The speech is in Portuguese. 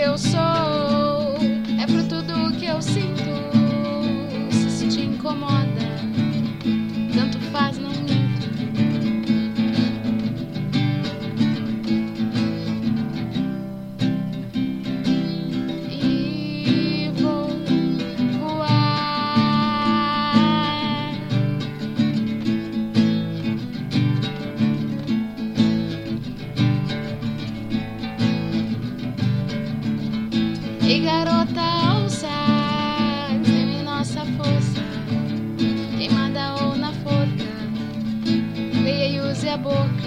eu sou, é fruto do que eu sinto. Se isso te incomoda, tanto faz, não minto. E vou voar. E garota, ouça, treme nossa força, queimada ou na forca, leia e use a boca.